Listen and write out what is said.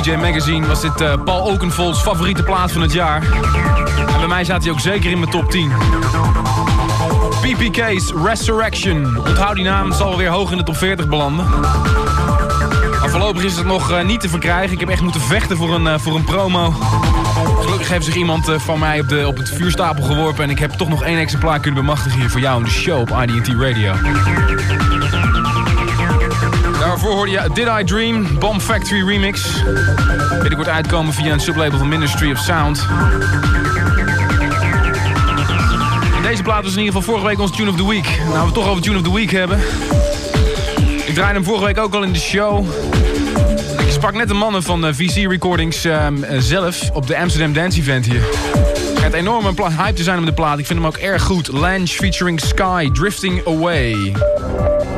DJ Magazine was dit Paul Oakenfolds favoriete plaat van het jaar. En bij mij staat hij ook zeker in mijn top 10. PPK's Resurrection. Onthoud die naam, zal weer hoog in de top 40 belanden. Maar voorlopig is het nog niet te verkrijgen. Ik heb echt moeten vechten voor een promo. Gelukkig heeft zich iemand van mij op het vuurstapel geworpen. En ik heb toch nog 1 exemplaar kunnen bemachtigen hier voor jou in de show op IDT Radio. Daarvoor hoorde je Did I Dream, Bomb Factory Remix. Binnenkort uitkomen via een sublabel van Ministry of Sound. En deze plaat was in ieder geval vorige week ons Tune of the Week. Nou, we het toch over Tune of the Week hebben. Ik draaide hem vorige week ook al in de show. Ik sprak net de mannen van VC Recordings zelf op de Amsterdam Dance Event hier. Het schijnt enorm hype te zijn om de plaat. Ik vind hem ook erg goed. Lange featuring Sky, Drifting Away.